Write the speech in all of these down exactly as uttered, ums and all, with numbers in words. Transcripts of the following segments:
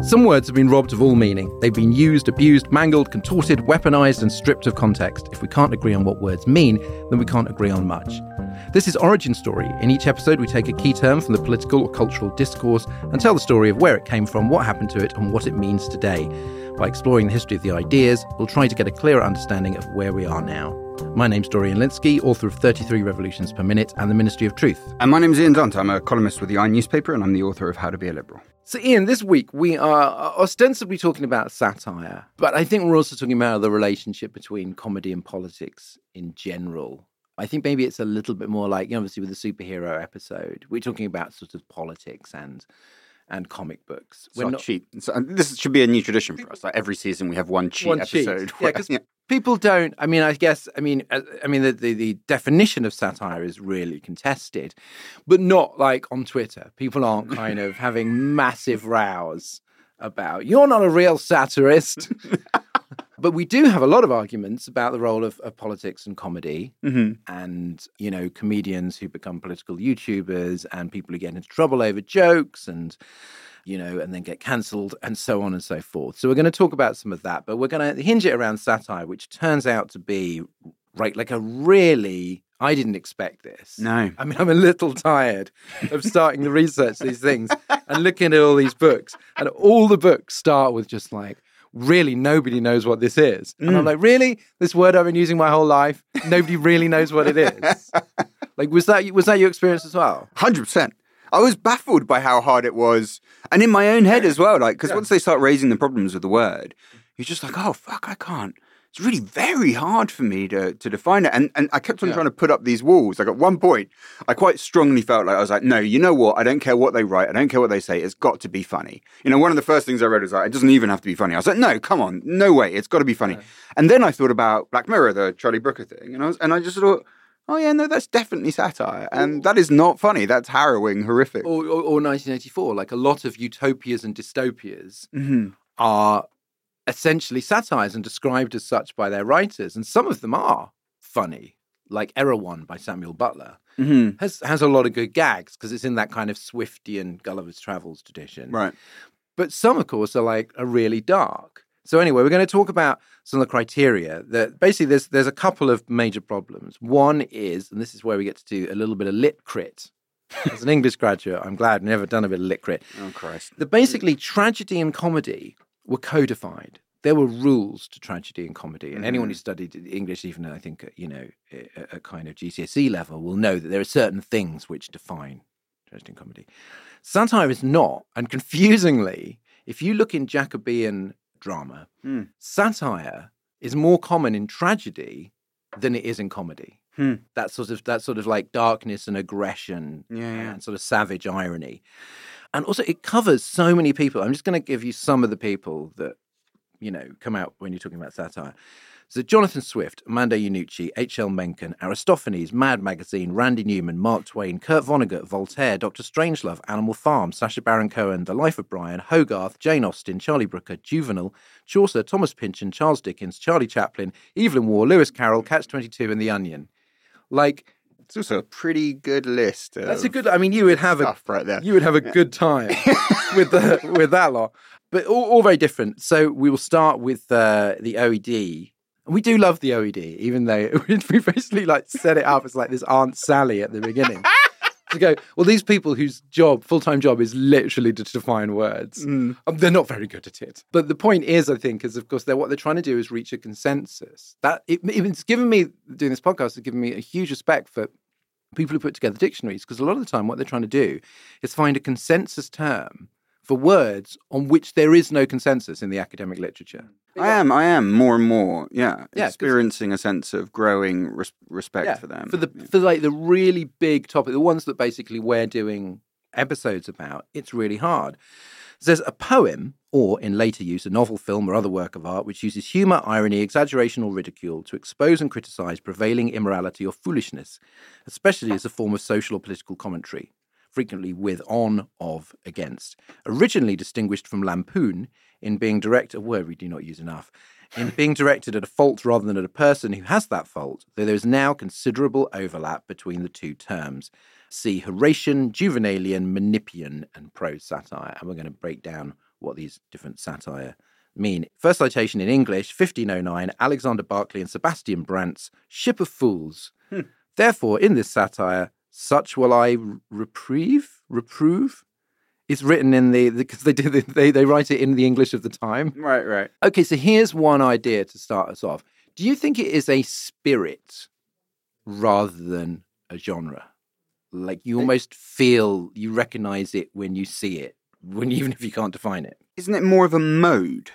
Some words have been robbed of all meaning. They've been used, abused, mangled, contorted, weaponized, and stripped of context. If we can't agree on what words mean, then we can't agree on much. This is Origin Story. In each episode, we take a key term from the political or cultural discourse and tell the story of where it came from, what happened to it, and what it means today. By exploring the history of the ideas, we'll try to get a clearer understanding of where we are now. My name's Dorian Lynskey, author of thirty-three Revolutions Per Minute and the Ministry of Truth. And my name's Ian Dunt. I'm a columnist with the I newspaper, and I'm the author of How to Be a Liberal. So, Ian, this week we are ostensibly talking about satire, but I think we're also talking about the relationship between comedy and politics in general. I think maybe it's a little bit more like, you know, obviously with the superhero episode, we're talking about sort of politics and and comic books. We're so not cheat. So, this should be a new tradition for us. Like every season, we have one cheat one episode. Cheat. Yeah, because yeah. people don't. I mean, I guess. I mean, I mean, the, the the definition of satire is really contested, but not like on Twitter. People aren't kind of having massive rows about you're not a real satirist. But we do have a lot of arguments about the role of, of politics and comedy, mm-hmm. and, you know, comedians who become political YouTubers and people who get into trouble over jokes and, you know, and then get cancelled and so on and so forth. So we're going to talk about some of that, but we're going to hinge it around satire, which turns out to be, right, like a really... I didn't expect this. No. I mean, I'm a little tired of starting to research these things and looking at all these books. And all the books start with just like, really, nobody knows what this is. And mm. I'm like, really? This word I've been using my whole life? Nobody really knows what it is. Like, was that was that your experience as well? one hundred percent. I was baffled by how hard it was. And in my own head as well. Like, because yeah. once they start raising the problems with the word, you're just like, oh, fuck, I can't. It's really very hard for me to, to define it. And and I kept on yeah. trying to put up these walls. Like at one point, I quite strongly felt like I was like, no, you know what? I don't care what they write. I don't care what they say. It's got to be funny. You know, one of the first things I read was like, it doesn't even have to be funny. I was like, no, come on. No way. It's got to be funny. Yeah. And then I thought about Black Mirror, the Charlie Brooker thing. And I was, and I just thought, oh yeah, no, that's definitely satire. And that is not funny. That's harrowing, horrific. Or, or, or nineteen eighty-four, like a lot of utopias and dystopias mm-hmm. are... essentially satirized and described as such by their writers. And some of them are funny, like Erewhon by Samuel Butler, mm-hmm. has has a lot of good gags because it's in that kind of Swiftian Gulliver's Travels tradition. Right. But some, of course, are like are really dark. So anyway, we're going to talk about some of the criteria that basically there's there's a couple of major problems. One is, and this is where we get to do a little bit of lit crit. As an English graduate, I'm glad I've never done a bit of lit crit. Oh, Christ. That basically tragedy and comedy were codified. There were rules to tragedy and comedy. And mm-hmm. anyone who studied English, even I think, you know, a, a kind of G C S E level, will know that there are certain things which define tragedy and comedy. Satire is not. And confusingly, if you look in Jacobean drama, mm. satire is more common in tragedy than it is in comedy. Hmm. That sort of that sort of like darkness and aggression yeah, yeah. and sort of savage irony. And also it covers so many people. I'm just going to give you some of the people that, you know, come out when you're talking about satire. So Jonathan Swift, Amanda Iannucci, H L Mencken, Aristophanes, Mad Magazine, Randy Newman, Mark Twain, Kurt Vonnegut, Voltaire, Doctor Strangelove, Animal Farm, Sacha Baron Cohen, The Life of Brian, Hogarth, Jane Austen, Charlie Brooker, Juvenal, Chaucer, Thomas Pynchon, Charles Dickens, Charlie Chaplin, Evelyn Waugh, Lewis Carroll, Catch twenty-two and The Onion. Like, it's also a pretty good list. That's a good. I mean, you would have a right there. You would have a yeah. good time with the with that lot, but all, all very different. So we will start with uh, the O E D, and we do love the O E D, even though we basically like set it up as like this Aunt Sally at the beginning to go. Well, these people whose job, full time job, is literally to define words. Mm. Um, they're not very good at it. But the point is, I think, is of course, they're what they're trying to do is reach a consensus. That it, it's given me doing this podcast has given me a huge respect for people who put together dictionaries, because a lot of the time what they're trying to do is find a consensus term for words on which there is no consensus in the academic literature. I am, I am more and more, yeah, yeah experiencing a sense of growing res- respect yeah, for them. For the yeah. for like the really big topic, the ones that basically we're doing episodes about, it's really hard. So there's a poem, or in later use, a novel, film, or other work of art, which uses humour, irony, exaggeration, or ridicule to expose and criticise prevailing immorality or foolishness, especially as a form of social or political commentary, frequently with on, of, against. Originally distinguished from lampoon in being directed, a word we do not use enough, in being directed at a fault rather than at a person who has that fault, though there is now considerable overlap between the two terms. See Horatian, Juvenalian, Menippean, and prose satire. And we're going to break down what these different satire mean. First citation in English, fifteen oh nine, Alexander Barclay and Sebastian Brant's Ship of Fools. Hmm. Therefore, in this satire, such will I reprieve, reprove. It's written in the, because they do the, they they write it in the English of the time. Right, right. Okay, so here's one idea to start us off. Do you think it is a spirit rather than a genre? Like you almost feel, you recognize it when you see it, when even if you can't define it. Isn't it more of a mode?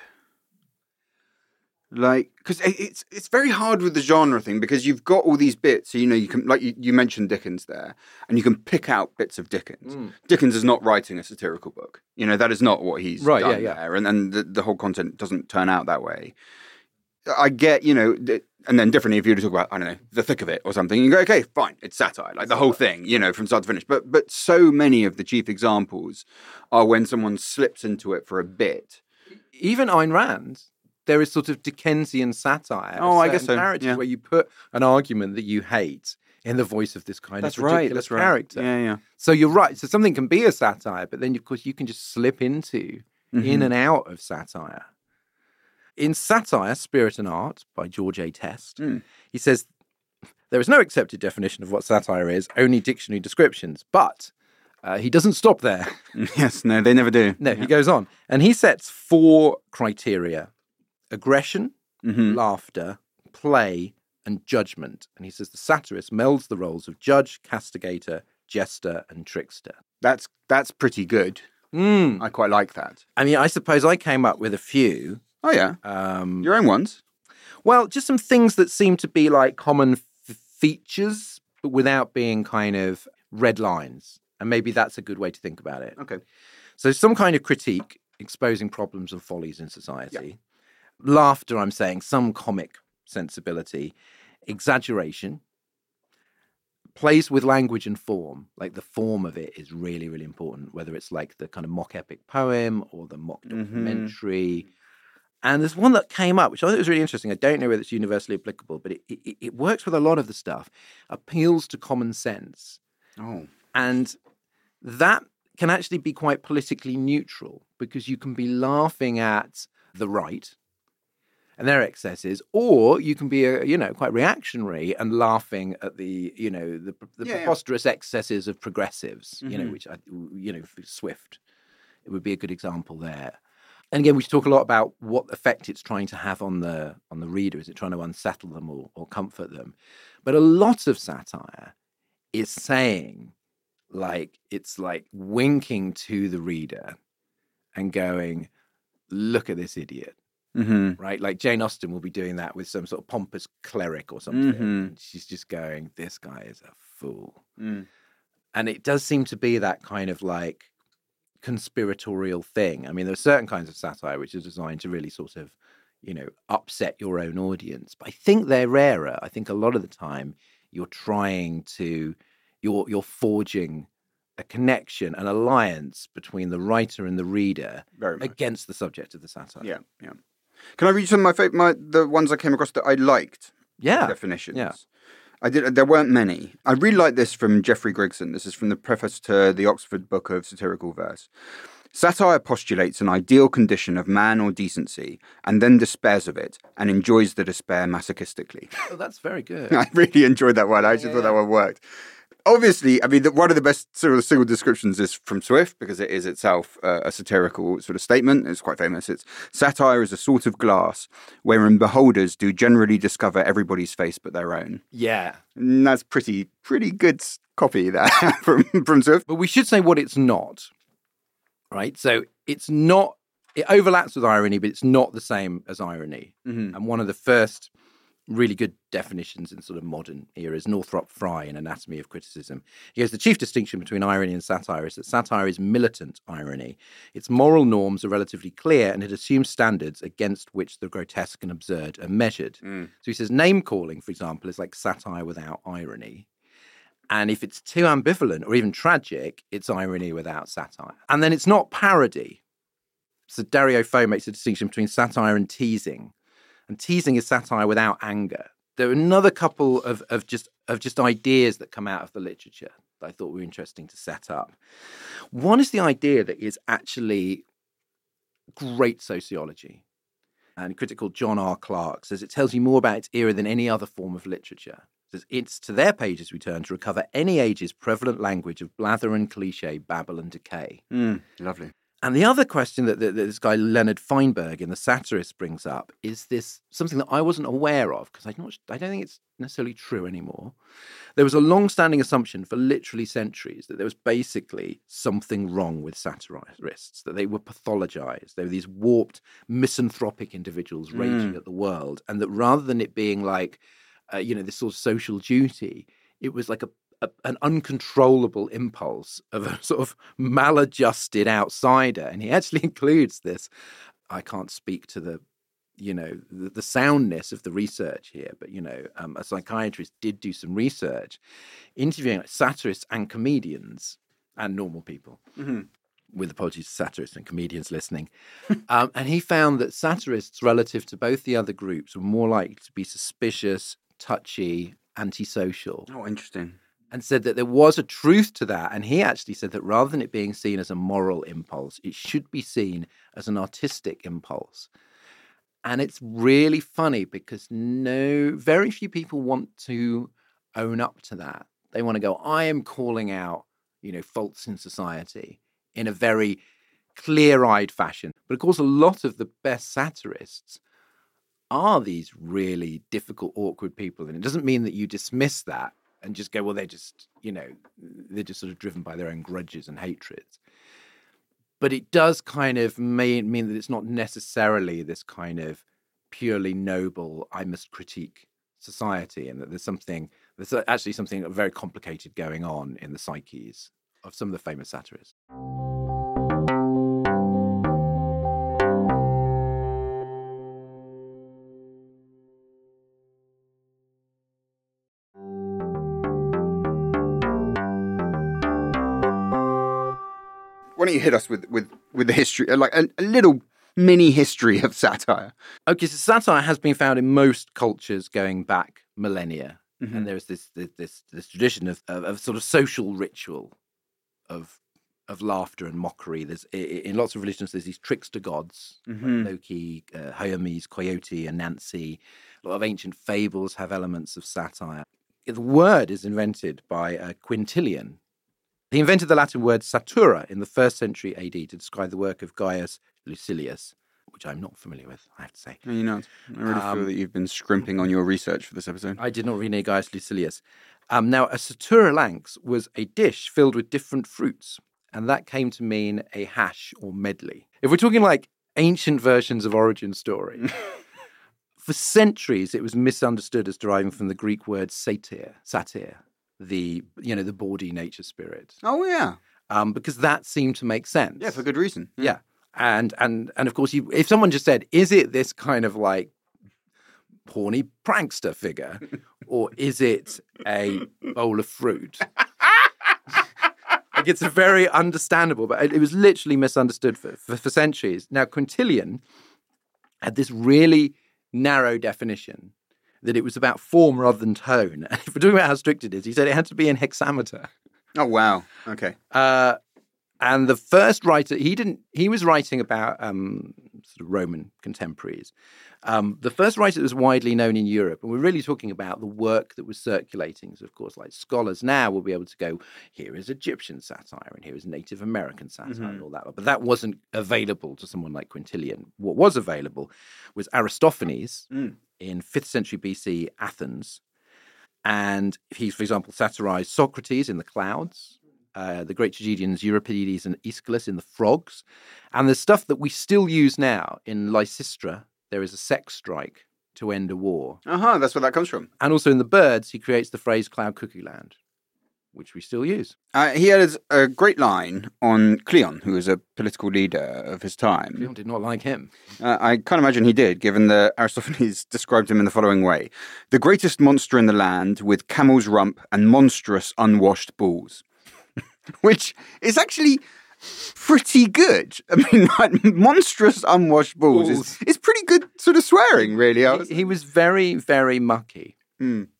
Like, because it's it's very hard with the genre thing because you've got all these bits. So, you know, you can, like you, you mentioned Dickens there, and you can pick out bits of Dickens. Mm. Dickens is not writing a satirical book. You know, that is not what he's right, done yeah, yeah. there, and and the, the whole content doesn't turn out that way. I get, you know, the, and then differently if you were to talk about, I don't know, The Thick of It or something, you go, okay, fine, it's satire, like the whole thing, you know, from start to finish. But but so many of the chief examples are when someone slips into it for a bit. Even Ayn Rand. There is sort of Dickensian satire. Oh, I guess so. Characters yeah. where you put an argument that you hate in the voice of this kind that's of ridiculous right, that's character. Right. Yeah, yeah. So you're right. So something can be a satire, but then of course you can just slip into, mm-hmm. in and out of satire. In Satire, Spirit and Art by George A. Test, mm. he says, there is no accepted definition of what satire is, only dictionary descriptions. But uh, he doesn't stop there. Yes, no, they never do. No, yeah. He goes on. And he sets four criteria. Aggression, mm-hmm. laughter, play, and judgment. And he says the satirist melds the roles of judge, castigator, jester, and trickster. That's that's pretty good. Mm. I quite like that. I mean, I suppose I came up with a few. Oh, yeah. Um, Your own ones? Well, just some things that seem to be like common f- features, but without being kind of red lines. And maybe that's a good way to think about it. Okay. So some kind of critique, exposing problems and follies in society. Yeah. Laughter, I'm saying, some comic sensibility, exaggeration, plays with language and form. Like the form of it is really, really important, whether it's like the kind of mock epic poem or the mock documentary. Mm-hmm. And there's one that came up, which I thought was really interesting. I don't know whether it's universally applicable, but it, it, it works with a lot of the stuff, appeals to common sense. Oh. And that can actually be quite politically neutral because you can be laughing at the right and their excesses, or you can be, a, you know, quite reactionary and laughing at the, you know, the, the yeah, preposterous yeah. excesses of progressives, mm-hmm. you know, which, I, you know, Swift, it would be a good example there. And again, we should talk a lot about what effect it's trying to have on the on the reader. Is it trying to unsettle them or, or comfort them? But a lot of satire is saying, like, it's like winking to the reader and going, look at this idiot. Mm-hmm. Right? Like Jane Austen will be doing that with some sort of pompous cleric or something. Mm-hmm. She's just going, this guy is a fool. Mm. And it does seem to be that kind of like conspiratorial thing. I mean, there are certain kinds of satire which are designed to really sort of, you know, upset your own audience. But I think they're rarer. I think a lot of the time you're trying to, you're you're forging a connection, an alliance between the writer and the reader against the subject of the satire. Yeah, yeah. Can I read some of my favorite, my, the ones I came across that I liked? Yeah. Definitions. Yeah. I did. There weren't many. I really like this from Geoffrey Grigson. This is from the preface to the Oxford Book of Satirical Verse. Satire postulates an ideal condition of man or decency and then despairs of it and enjoys the despair masochistically. Oh, that's very good. I really enjoyed that one. I actually yeah. thought that one worked. Obviously, I mean, the, one of the best sort of single descriptions is from Swift because it is itself uh, a satirical sort of statement. It's quite famous. It's satire is a sort of glass wherein beholders do generally discover everybody's face but their own. Yeah. And that's pretty, pretty good copy there from, from Swift. But we should say what it's not, right? So it's not, it overlaps with irony, but it's not the same as irony. Mm-hmm. And one of the first really good definitions in sort of modern eras, Northrop Frye in Anatomy of Criticism. He goes, the chief distinction between irony and satire is that satire is militant irony. Its moral norms are relatively clear and it assumes standards against which the grotesque and absurd are measured. Mm. So he says name-calling, for example, is like satire without irony. And if it's too ambivalent or even tragic, it's irony without satire. And then it's not parody. So Dario Fo makes a distinction between satire and teasing. And teasing is satire without anger. There are another couple of, of just of just ideas that come out of the literature that I thought were interesting to set up. One is the idea that is actually great sociology. And a critic called John R. Clark says it tells you more about its era than any other form of literature. It says it's to their pages we turn to recover any age's prevalent language of blather and cliche, babble and decay. Mm, lovely. And the other question that, that, that this guy Leonard Feinberg in The Satirist brings up is this something that I wasn't aware of, because I don't, I don't think it's necessarily true anymore. There was a long-standing assumption for literally centuries that there was basically something wrong with satirists, that they were pathologized. They were these warped, misanthropic individuals raging Mm. at the world, and that rather than it being like, uh, you know, this sort of social duty, it was like a A, an uncontrollable impulse of a sort of maladjusted outsider. And he actually includes this. I can't speak to the, you know, the, the soundness of the research here, but, you know, um, a psychiatrist did do some research interviewing satirists and comedians and normal people, Mm-hmm. with apologies to satirists and comedians listening. um, and he found that satirists, relative to both the other groups, were more likely to be suspicious, touchy, antisocial. Oh, interesting. And said that there was a truth to that. And he actually said that rather than it being seen as a moral impulse, it should be seen as an artistic impulse. And it's really funny because no, very few people want to own up to that. They want to go, I am calling out, you know, faults in society in a very clear-eyed fashion. But of course, a lot of the best satirists are these really difficult, awkward people. And it doesn't mean that you dismiss that and just go, well, they're just, you know, they're just sort of driven by their own grudges and hatreds. But it does kind of mean, mean that it's not necessarily this kind of purely noble, I must critique society, and that there's something, there's actually something very complicated going on in the psyches of some of the famous satirists. Why don't you hit us with, with, with the history, like a, a little mini history of satire? Okay, so satire has been found in most cultures going back millennia. Mm-hmm. And there's this this this, this tradition of, of of sort of social ritual of of laughter and mockery. There's in lots of religions there's these trickster gods, Mm-hmm. like Loki, uh, Hermes, Coyote, and Nancy. A lot of ancient fables have elements of satire. The word is invented by uh, Quintilian. He invented the Latin word satura in the first century A D to describe the work of Gaius Lucilius, which I'm not familiar with, I have to say. No, you're not. I really Um, feel that you've been scrimping on your research for this episode. I did not read any Gaius Lucilius. Um, now, a satura lanx was a dish filled with different fruits, and that came to mean a hash or medley. If we're talking like ancient versions of origin story, for centuries it was misunderstood as deriving from the Greek word satyr, satyr, the, you know, the bawdy nature spirit, Oh, yeah. um, because that seemed to make sense. Yeah, for good reason. Yeah. And and and of course, you, if someone just said, is it this kind of like horny prankster figure, or is it a bowl of fruit? Like, it's a very understandable, but it, it was literally misunderstood for, for, for centuries. Now, Quintilian had this really narrow definition that it was about form rather than tone. And if we're talking about how strict it is, he said it had to be in hexameter. Oh, wow. Okay. Uh, and the first writer, he didn't, he was writing about um, sort of Roman contemporaries. Um, the first writer that was widely known in Europe, and we're really talking about the work that was circulating. So, of course, like scholars now will be able to go, here is Egyptian satire and here is Native American satire Mm-hmm. and all that. But that wasn't available to someone like Quintilian. What was available was Aristophanes Mm. in fifth century B C Athens. And he, for example, satirized Socrates in The Clouds, uh, the great tragedians Euripides and Aeschylus in The Frogs. And there's stuff that we still use now in Lysistra. There is a sex strike to end a war. Uh-huh, that's where that comes from. And also in The Birds, he creates the phrase Cloud Cuckoo Land, which we still use. Uh, he had a great line on Cleon, who was a political leader of his time. Leon did not like him. Uh, I can't imagine he did, given that Aristophanes described him in the following way. The greatest monster in the land, with camel's rump and monstrous unwashed balls. Which is actually pretty good. I mean, like, monstrous unwashed balls, Balls. Is, is pretty good sort of swearing, really. I was- He, he was very, very mucky. Hmm.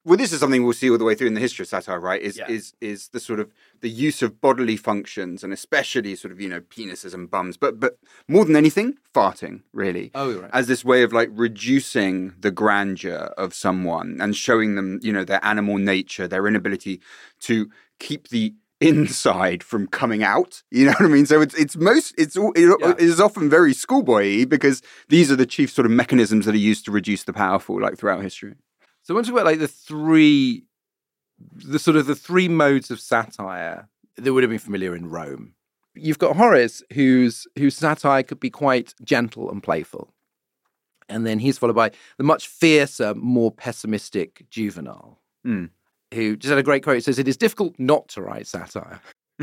Well, this is something we'll see all the way through in the history of satire, right? Is Yeah. is is the sort of the use of bodily functions, and especially sort of, you know, penises and bums, but but more than anything, farting, really. Oh, right. As this way of like reducing the grandeur of someone and showing them, you know, their animal nature, their inability to keep the inside from coming out. You know what I mean? So it's it's most it's all it Yeah. is often very schoolboy-y because these are the chief sort of mechanisms that are used to reduce the powerful, like throughout history. So once we about like the three, the sort of the three modes of satire that would have been familiar in Rome. You've got Horace, whose whose satire could be quite gentle and playful, and then he's followed by the much fiercer, more pessimistic Juvenal, Mm. who just had a great quote. It says, "It is difficult not to write satire."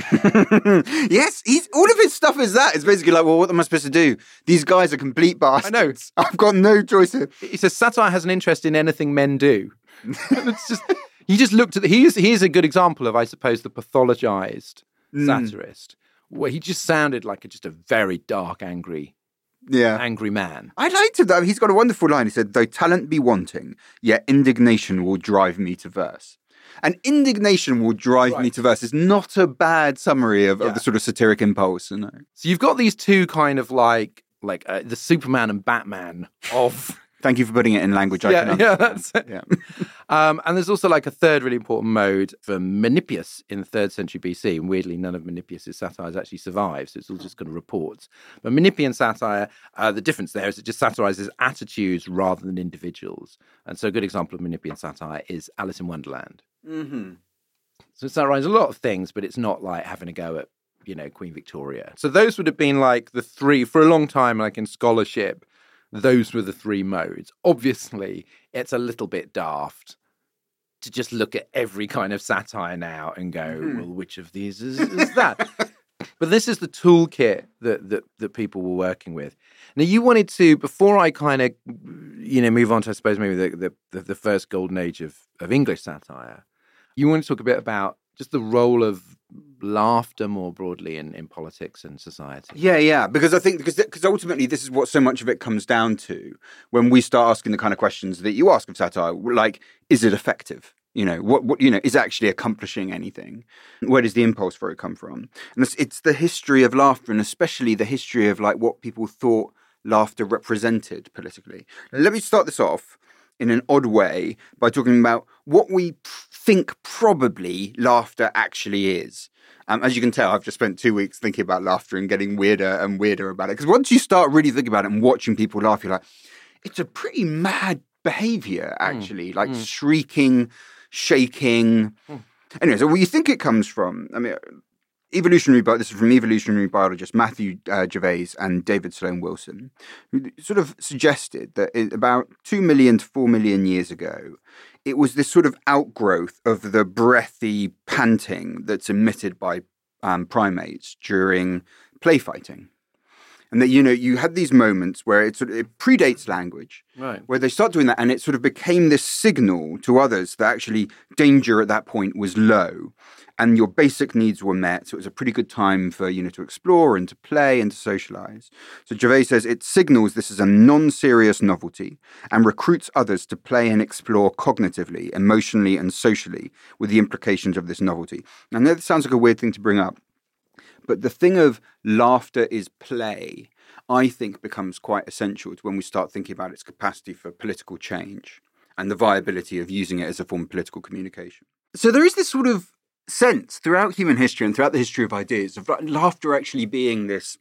Yes, he's all of his stuff is that. It's basically like, well, what am I supposed to do? These guys are complete bastards. I know. I've got no choice here. He says satire has an interest in anything men do. It's just he just looked at the, he's he's a good example of, I suppose, the pathologized Mm. satirist, where he just sounded like a, just a very dark, angry, Yeah. angry man. I liked him though. He's got a wonderful line. He said, "Though talent be wanting, yet indignation will drive me to verse." And indignation will drive Right. me to verse is not a bad summary of, Yeah. of the sort of satiric impulse. You know? So you've got these two kind of like like uh, the Superman and Batman of. Thank you for putting it in language I Yeah, can yeah, understand. that's it. Um, and there's also like a third really important mode for Menippius in the third century B C. And weirdly, none of Menippius's satires actually survive. So it's all just kind of reports. But Menippian satire, uh, the difference there is it just satirizes attitudes rather than individuals. And so a good example of Menippian satire is Alice in Wonderland. Mm-hmm. So it satirizes a lot of things, but it's not like having a go at, you know, Queen Victoria. So those would have been like the three, for a long time, like in scholarship, those were the three modes. Obviously, it's a little bit daft to just look at every kind of satire now and go, Mhm. well, which of these is, is that? But this is the toolkit that, that that people were working with. Now, you wanted to, before I kind of, you know, move on to, I suppose, maybe the, the, the, the first golden age of, of English satire, you want to talk a bit about just the role of laughter more broadly in, in politics and society. Yeah, yeah, because I think because because ultimately this is what so much of it comes down to when we start asking the kind of questions that you ask of satire, like, is it effective? You know, what what you know is actually accomplishing anything? Where does the impulse for it come from? And it's, it's the history of laughter, and especially the history of like what people thought laughter represented politically. Now, let me start this off in an odd way by talking about what we p- think probably laughter actually is. Um, as you can tell, I've just spent two weeks thinking about laughter and getting weirder and weirder about it. Because once you start really thinking about it and watching people laugh, you're like, it's a pretty mad behavior, actually. Mm, like mm. shrieking, shaking. Mm. Anyway, so where you think it comes from, I mean, evolutionary, but this is from evolutionary biologists Matthew uh, Gervais and David Sloan Wilson, who sort of suggested that in about two million to four million years ago, it was this sort of outgrowth of the breathy panting that's emitted by um, primates during play fighting. And that, you know, you had these moments where it sort of it predates language, right, where they start doing that, and it sort of became this signal to others that actually danger at that point was low, and your basic needs were met. So it was a pretty good time for, you know, to explore and to play and to socialize. So Gervais says it signals this is a non-serious novelty and recruits others to play and explore cognitively, emotionally, and socially with the implications of this novelty. Now, I know this sounds like a weird thing to bring up, but the thing of laughter is play, I think, becomes quite essential to when we start thinking about its capacity for political change and the viability of using it as a form of political communication. So there is this sort of sense throughout human history and throughout the history of ideas of laughter actually being this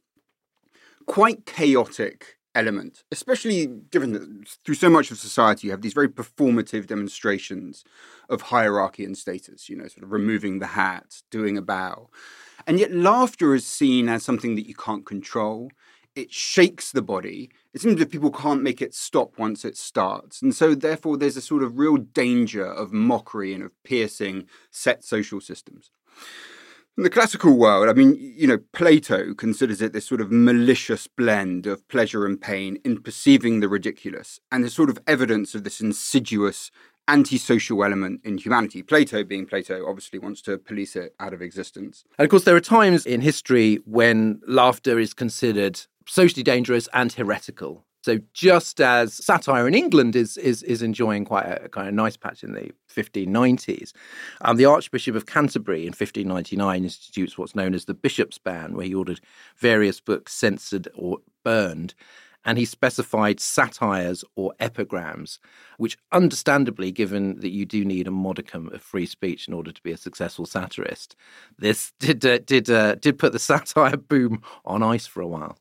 quite chaotic element, especially given that through so much of society you have these very performative demonstrations of hierarchy and status, you know, sort of removing the hat, doing a bow. And yet laughter is seen as something that you can't control. It shakes the body. It seems that people can't make it stop once it starts. And so therefore there's a sort of real danger of mockery and of piercing set social systems. In the classical world, I mean, you know, Plato considers it this sort of malicious blend of pleasure and pain in perceiving the ridiculous, and there's sort of evidence of this insidious antisocial element in humanity. Plato, being Plato, obviously wants to police it out of existence. And of course, there are times in history when laughter is considered socially dangerous and heretical. So just as satire in England is is is enjoying quite a, a kind of nice patch in the fifteen nineties, um, the Archbishop of Canterbury in fifteen ninety-nine institutes what's known as the Bishop's Ban, where he ordered various books censored or burned. And he specified satires or epigrams, which understandably, given that you do need a modicum of free speech in order to be a successful satirist, this did uh, did uh, did put the satire boom on ice for a while.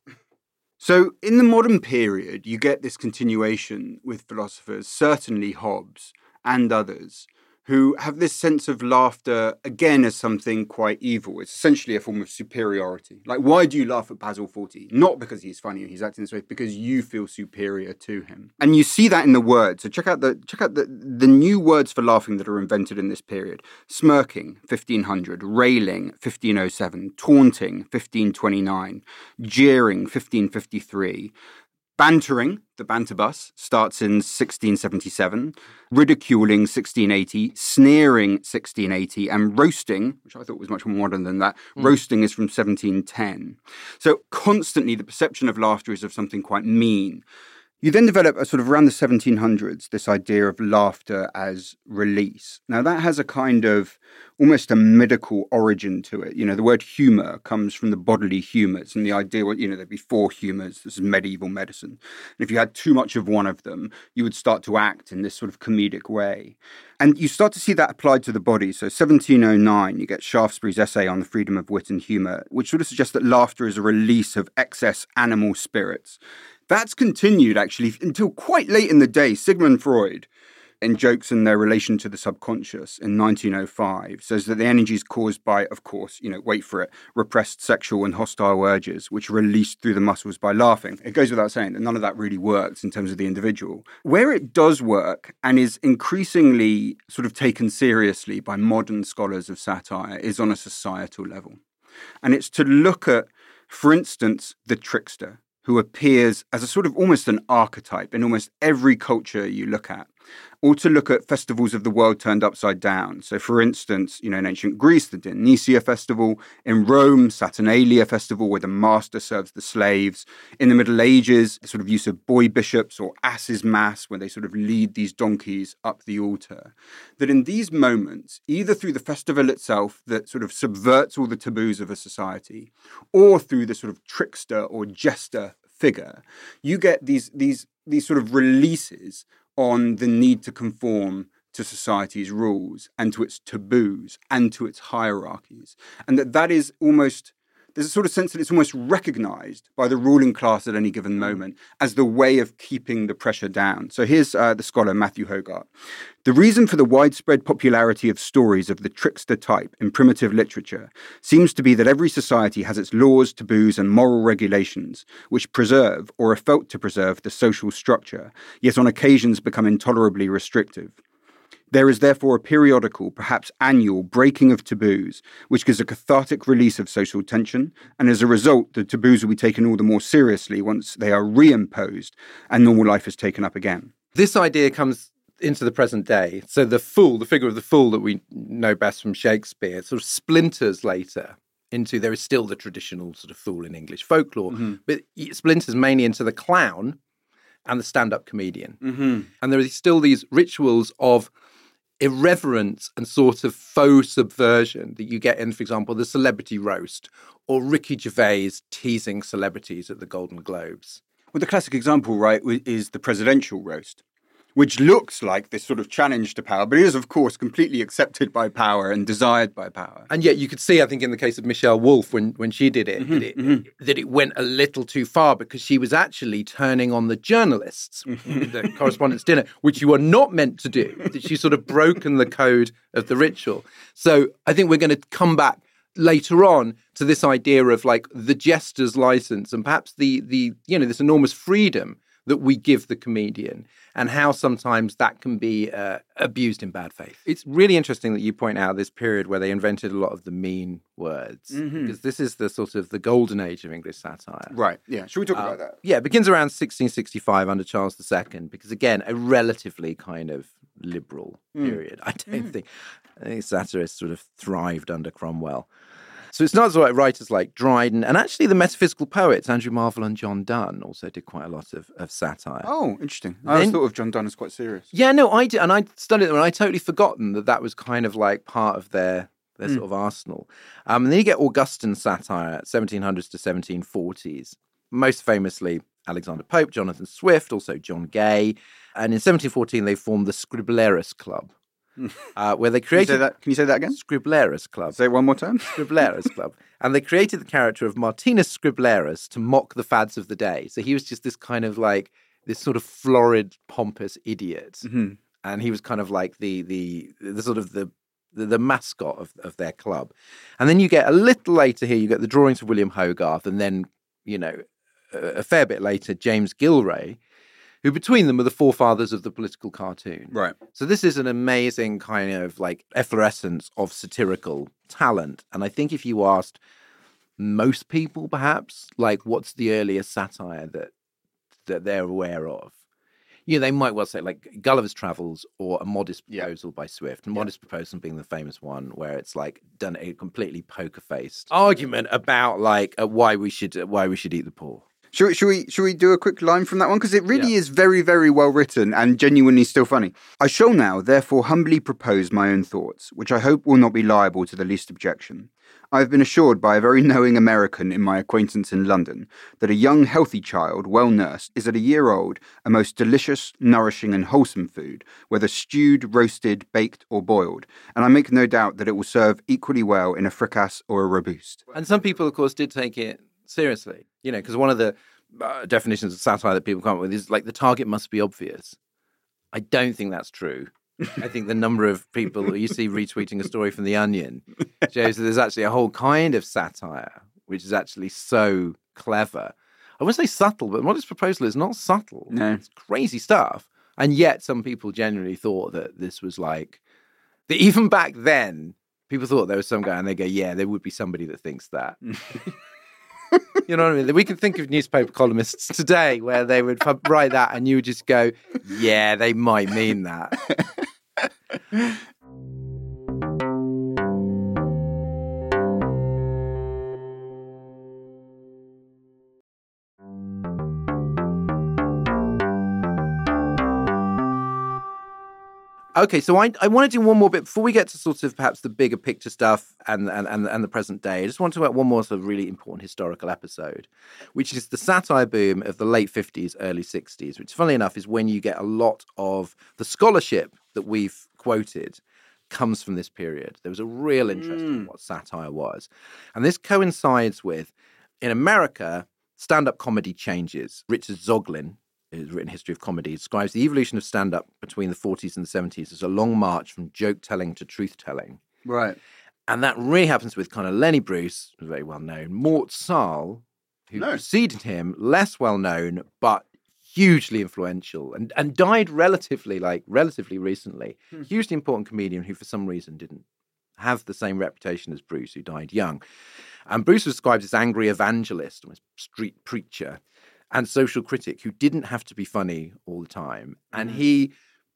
So in the modern period, you get this continuation with philosophers, certainly Hobbes and others, who have this sense of laughter, again, as something quite evil. It's essentially a form of superiority. Like, why do you laugh at Basil Fawlty? Not because he's funny or he's acting this way, because you feel superior to him. And you see that in the words. So check out the check out the, the new words for laughing that are invented in this period. Smirking, fifteen hundred. Railing, fifteen oh seven. Taunting, fifteen twenty-nine. Jeering, fifteen fifty-three. Bantering, the banterbus, starts in sixteen seventy-seven, ridiculing, sixteen eighty, sneering, sixteen eighty, and roasting, which I thought was much more modern than that, mm. roasting is from seventeen ten. So constantly the perception of laughter is of something quite mean. You then develop a sort of around the seventeen hundreds, this idea of laughter as release. Now that has a kind of almost a medical origin to it. You know, the word humour comes from the bodily humours, and the idea, you know, there'd be four humours. This is medieval medicine. And if you had too much of one of them, you would start to act in this sort of comedic way. And you start to see that applied to the body. So seventeen oh nine, you get Shaftesbury's essay on the freedom of wit and humour, which sort of suggests that laughter is a release of excess animal spirits. That's continued, actually, until quite late in the day. Sigmund Freud, in Jokes and Their Relation to the Subconscious in nineteen oh five, says that the energy is caused by, of course, you know, wait for it, repressed sexual and hostile urges, which are released through the muscles by laughing. It goes without saying that none of that really works in terms of the individual. Where it does work and is increasingly sort of taken seriously by modern scholars of satire is on a societal level. And it's to look at, for instance, the trickster, who appears as a sort of almost an archetype in almost every culture you look at, or to look at festivals of the world turned upside down. So, for instance, you know, in ancient Greece, the Dionysia festival; in Rome, Saturnalia festival, where the master serves the slaves; in the Middle Ages, a sort of use of boy bishops or asses mass, where they sort of lead these donkeys up the altar. That in these moments, either through the festival itself that sort of subverts all the taboos of a society, or through the sort of trickster or jester figure, you get these these these sort of releases on the need to conform to society's rules and to its taboos and to its hierarchies. And that that is almost, there's a sort of sense that it's almost recognized by the ruling class at any given moment as the way of keeping the pressure down. So here's uh, the scholar Matthew Hogarth. The reason for the widespread popularity of stories of the trickster type in primitive literature seems to be that every society has its laws, taboos, and moral regulations which preserve or are felt to preserve the social structure, yet on occasions become intolerably restrictive. There is therefore a periodical, perhaps annual, breaking of taboos, which gives a cathartic release of social tension, and as a result, the taboos will be taken all the more seriously once they are reimposed and normal life is taken up again. This idea comes into the present day. So the fool, the figure of the fool that we know best from Shakespeare, sort of splinters later into, there is still the traditional sort of fool in English folklore, mm-hmm. but it splinters mainly into the clown and the stand-up comedian. Mm-hmm. And there are still these rituals of irreverence and sort of faux subversion that you get in, for example, the celebrity roast or Ricky Gervais teasing celebrities at the Golden Globes. Well, the classic example, right, is the presidential roast, which looks like this sort of challenge to power, but is, of course, completely accepted by power and desired by power. And yet you could see, I think, in the case of Michelle Wolf, when, when she did it, mm-hmm, that, it mm-hmm. that it went a little too far because she was actually turning on the journalists, the Correspondents' Dinner, which you are not meant to do. That she's sort of broken the code of the ritual. So I think we're going to come back later on to this idea of like the jester's license and perhaps the the you know this enormous freedom that we give the comedian and how sometimes that can be uh, abused in bad faith. It's really interesting that you point out this period where they invented a lot of the mean words, mm-hmm. because this is the sort of the golden age of English satire. Right, yeah. Should we talk uh, about that? Yeah, it begins around sixteen sixty-five under Charles the Second, because again, a relatively kind of liberal mm. period. I don't mm. think, I think satirists sort of thrived under Cromwell. So it's not so like writers like Dryden, and actually the metaphysical poets, Andrew Marvell and John Donne, also did quite a lot of, of satire. Oh, interesting. I always Then- thought of John Donne as quite serious. Yeah, no, I did, and I studied them, and I totally forgotten that that was kind of like part of their their Mm. sort of arsenal. Um, and then you get Augustan satire, seventeen hundreds to seventeen forties. Most famously, Alexander Pope, Jonathan Swift, also John Gay. And in seventeen fourteen, they formed the Scriblerus Club, uh, where they Can you, say created that? Can you say that again? Scriblerus Club. Say it one more time. Scriblerus Club. And they created the character of Martinus Scriblerus to mock the fads of the day. So he was just this kind of like, this sort of florid, pompous idiot. Mm-hmm. And he was kind of like the the the sort of the the, the mascot of, of their club. And then you get a little later here, you get the drawings of William Hogarth, and then, you know, a, a fair bit later, James Gilray, who between them are the forefathers of the political cartoon. Right. So this is an amazing kind of like efflorescence of satirical talent. And I think if you asked most people, perhaps, like, what's the earliest satire that that they're aware of? You know, they might well say like Gulliver's Travels or A Modest Proposal by Swift. And Modest Proposal being the famous one where it's like done a completely poker-faced argument about like uh, why we should uh, why we should eat the poor. Should we, should we should we do a quick line from that one? Because it really Yeah. is very, very well written and genuinely still funny. I shall now, therefore, humbly propose my own thoughts, which I hope will not be liable to the least objection. I have been assured by a very knowing American in my acquaintance in London that a young, healthy child, well nursed, is at a year old a most delicious, nourishing and wholesome food, whether stewed, roasted, baked or boiled, and I make no doubt that it will serve equally well in a fricasse or a robuste. And some people, of course, did take it seriously, you know, because one of the uh, definitions of satire that people come up with is like the target must be obvious. I don't think that's true. I think the number of people that you see retweeting a story from The Onion shows that there's actually a whole kind of satire which is actually so clever. I wouldn't say subtle, but Modest Proposal is not subtle. No. It's crazy stuff. And yet some people genuinely thought that this was like, that even back then, people thought there was some guy and they go, yeah, there would be somebody that thinks that. You know what I mean? We can think of newspaper columnists today where they would pub- write that and you would just go, yeah, they might mean that. Okay, so I, I want to do one more bit before we get to sort of perhaps the bigger picture stuff and, and, and, and the present day. I just want to talk about one more sort of really important historical episode, which is the satire boom of the late fifties, early sixties, which, funnily enough, is when you get a lot of the scholarship that we've quoted comes from this period. There was a real interest in what satire was. And this coincides with, in America, stand-up comedy changes. Richard Zoglin, who's written History of Comedy, describes the evolution of stand-up between the forties and the seventies as a long march from joke-telling to truth-telling. Right. And that really happens with kind of Lenny Bruce, who's very well known, Mort Sahl, who No. preceded him, less well known, but hugely influential, and, and died relatively, like, relatively recently. Hmm. Hugely important comedian who, for some reason, didn't have the same reputation as Bruce, who died young. And Bruce was described as angry evangelist, almost street preacher, and social critic who didn't have to be funny all the time. And he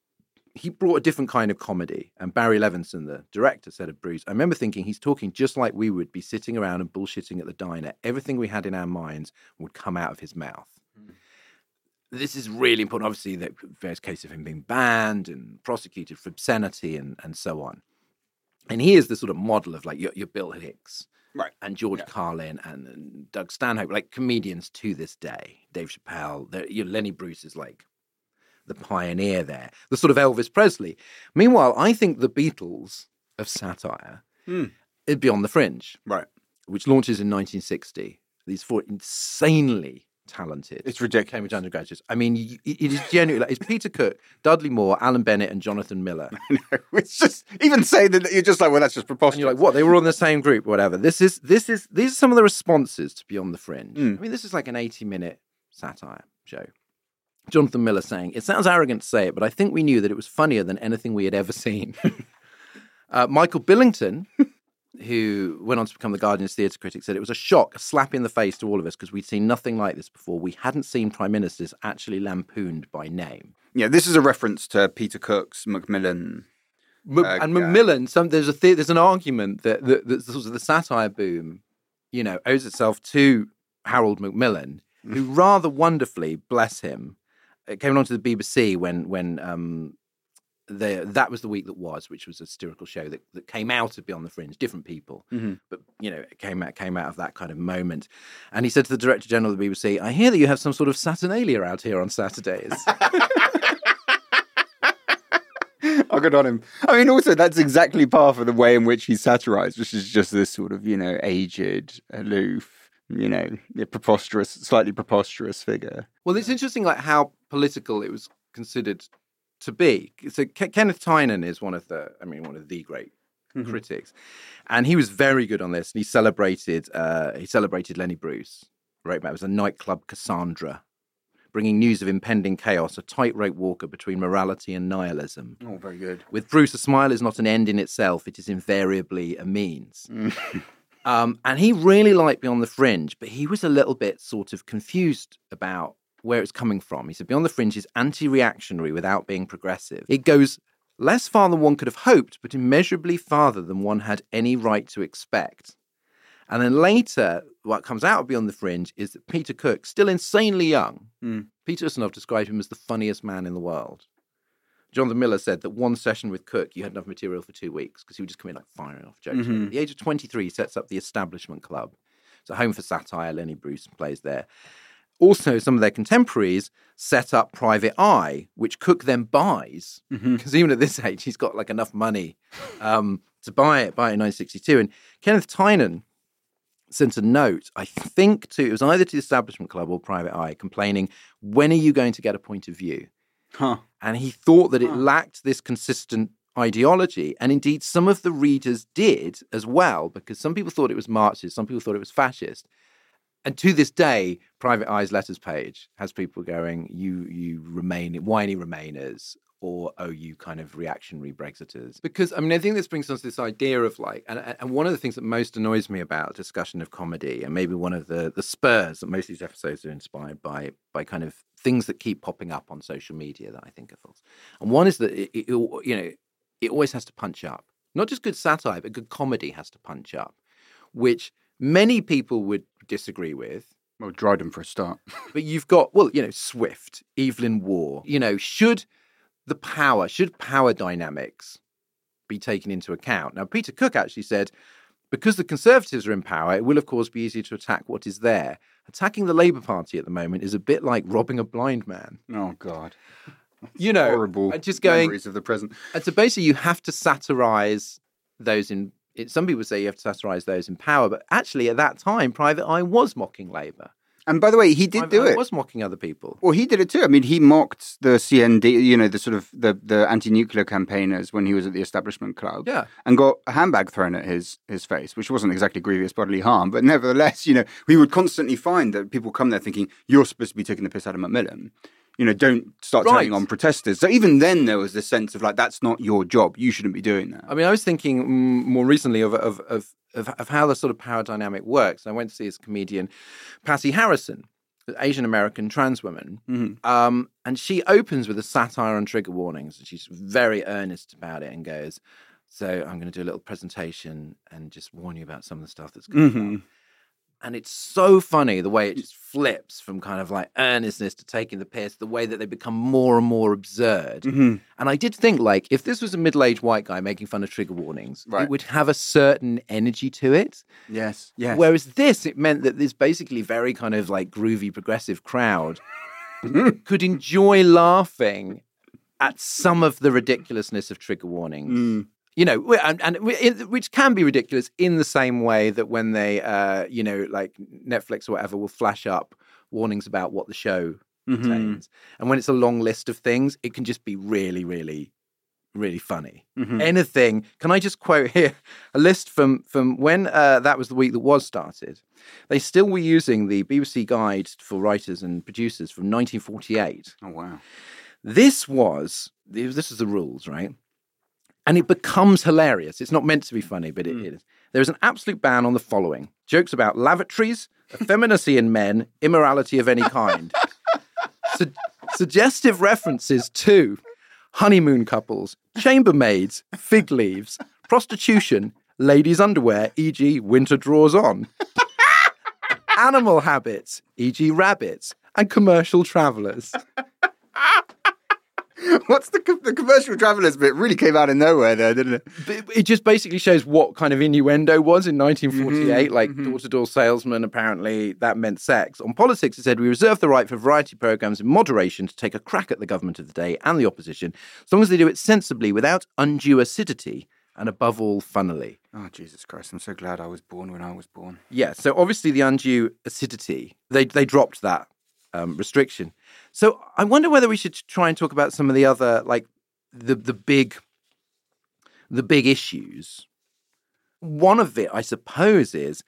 he brought a different kind of comedy. And Barry Levinson, the director, said of Bruce, I remember thinking he's talking just like we would be sitting around and bullshitting at the diner. Everything we had in our minds would come out of his mouth. Mm. This is really important. Obviously, there are various cases of him being banned and prosecuted for obscenity and, and so on. And he is the sort of model of like your, your Bill Hicks. Right. And George Yeah. Carlin and, and Doug Stanhope, like comedians to this day. Dave Chappelle, the, you know, Lenny Bruce is like the pioneer there, the sort of Elvis Presley. Meanwhile, I think the Beatles of satire Hmm. is Beyond the Fringe, Right. which launches in nineteen sixty. These four insanely talented It's ridiculous. Cambridge undergraduates. I mean, y- it is genuinely like, it's Peter Cook, Dudley Moore, Alan Bennett, and Jonathan Miller. It's just, even saying that, you're just like, well, that's just preposterous. And you're like, what? They were all in the same group, whatever. This is this is these are some of the responses to Beyond the Fringe. Mm. I mean, this is like an eighty-minute satire show. Jonathan Miller saying, "It sounds arrogant to say it, but I think we knew that it was funnier than anything we had ever seen." uh, Michael Billington, who went on to become the Guardian's theatre critic, said it was a shock, a slap in the face to all of us because we'd seen nothing like this before. We hadn't seen prime ministers actually lampooned by name. Yeah, this is a reference to Peter Cook's Macmillan M- Okay. And Macmillan, some there's a the- there's an argument that, that, that sort of the satire boom, you know, owes itself to Harold Macmillan, who rather wonderfully, bless him, it came along to the B B C when when um, the that was the week that was, which was a satirical show that, that came out of Beyond the Fringe, different people, Mm-hmm. but you know, it came out came out of that kind of moment. And he said to the Director General of the B B C, "I hear that you have some sort of Saturnalia out here on Saturdays." I got on him. I mean, also, that's exactly part of the way in which he's satirized, which is just this sort of, you know, aged, aloof, you know, preposterous, slightly preposterous figure. Well, it's interesting, like how political it was considered to be. So Ke- Kenneth Tynan is one of the, I mean, one of the great mm-hmm. critics, and he was very good on this. And he celebrated, uh, he celebrated Lenny Bruce. Right, it was a nightclub Cassandra, bringing news of impending chaos, a tightrope walker between morality and nihilism. Oh, very good. With Bruce, a smile is not an end in itself; it is invariably a means. um, and he really liked Beyond the Fringe, but he was a little bit sort of confused about where it's coming from. He said Beyond the Fringe is anti-reactionary without being progressive. It goes less far than one could have hoped, but immeasurably farther than one had any right to expect. And then later, what comes out of Beyond the Fringe is that Peter Cook, still insanely young, mm. Peter Ustinov described him as the funniest man in the world. Jonathan Miller said that one session with Cook, you had enough material for two weeks because he would just come in like firing off jokes. Mm-hmm. At the age of twenty-three, he sets up the Establishment Club. It's a home for satire. Lenny Bruce plays there. Also, some of their contemporaries set up Private Eye, which Cook then buys, because mm-hmm. even at this age, he's got like enough money um, to buy it, buy it in nineteen sixty-two. And Kenneth Tynan sent a note, I think, to, it was either to the Establishment Club or Private Eye, complaining, when are you going to get a point of view? Huh. And he thought that it huh. lacked this consistent ideology. And indeed, some of the readers did as well, because some people thought it was Marxist, some people thought it was fascist. And to this day, Private Eye's letters page has people going, you you remain, whiny Remainers, or, oh, you kind of reactionary Brexiters. Because, I mean, I think this brings us this idea of like, and, and one of the things that most annoys me about discussion of comedy, and maybe one of the, the spurs that most of these episodes are inspired by, by kind of things that keep popping up on social media that I think are false. And one is that, it, it, you know, it always has to punch up. Not just good satire, but good comedy has to punch up, which many people would disagree with. Well, Dryden for a start. But you've got, well, you know, Swift, Evelyn Waugh. You know, should the power, should power dynamics be taken into account? Now, Peter Cook actually said, because the Conservatives are in power, it will, of course, be easier to attack what is there. Attacking the Labour Party at the moment is a bit like robbing a blind man. Oh, God. You know, horrible just going, memories of the present. And so basically you have to satirize those in, it, some people say you have to satirize those in power, but actually at that time, Private Eye was mocking Labour. And by the way, he did Private do Eye it. was mocking other people. Well, he did it too. I mean, he mocked the C N D, you know, the sort of the, the anti-nuclear campaigners when he was at the Establishment Club. Yeah. And got a handbag thrown at his, his face, which wasn't exactly grievous bodily harm. But nevertheless, you know, we would constantly find that people come there thinking, you're supposed to be taking the piss out of Macmillan. You know, don't start right. turning on protesters. So even then there was this sense of like, that's not your job. You shouldn't be doing that. I mean, I was thinking mm, more recently of, of, of, of, of how the sort of power dynamic works. I went to see this comedian, Patty Harrison, Asian American trans woman, mm-hmm. um, and she opens with a satire on trigger warnings, and she's very earnest about it and goes, so I'm going to do a little presentation and just warn you about some of the stuff that's going mm-hmm. on. And it's so funny the way it just flips from kind of like earnestness to taking the piss, the way that they become more and more absurd. Mm-hmm. And I did think, like, if this was a middle-aged white guy making fun of trigger warnings, right. it would have a certain energy to it. Yes, yes. Whereas this, it meant that this basically very kind of like groovy, progressive crowd could enjoy laughing at some of the ridiculousness of trigger warnings. Mm. You know, and, and which can be ridiculous in the same way that when they, uh, you know, like Netflix or whatever will flash up warnings about what the show mm-hmm. contains. And when it's a long list of things, it can just be really, really, really funny. Mm-hmm. Anything. Can I just quote here a list from, from when uh, That Was the Week That Was started? They still were using the B B C Guide for Writers and Producers from nineteen forty-eight. Oh, wow. This was, this is the rules, right? And it becomes hilarious. It's not meant to be funny, but it mm. is. There is an absolute ban on the following. Jokes about lavatories, effeminacy in men, immorality of any kind. Su- suggestive references to honeymoon couples, chambermaids, fig leaves, prostitution, ladies' underwear, for example winter drawers on, animal habits, for example rabbits, and commercial travellers. What's the, the commercial travellers bit? Really came out of nowhere there, didn't it? It just basically shows what kind of innuendo was in nineteen forty-eight, Mm-hmm, like mm-hmm. door-to-door salesman, apparently that meant sex. On politics, it said, we reserve the right for variety programmes in moderation to take a crack at the government of the day and the opposition, as long as they do it sensibly, without undue acidity, and above all, funnily. Oh, Jesus Christ, I'm so glad I was born when I was born. Yeah, so obviously the undue acidity, they they dropped that um, restriction. So I wonder whether we should try and talk about some of the other, like, the the big, the big issues. One of it, I suppose, is,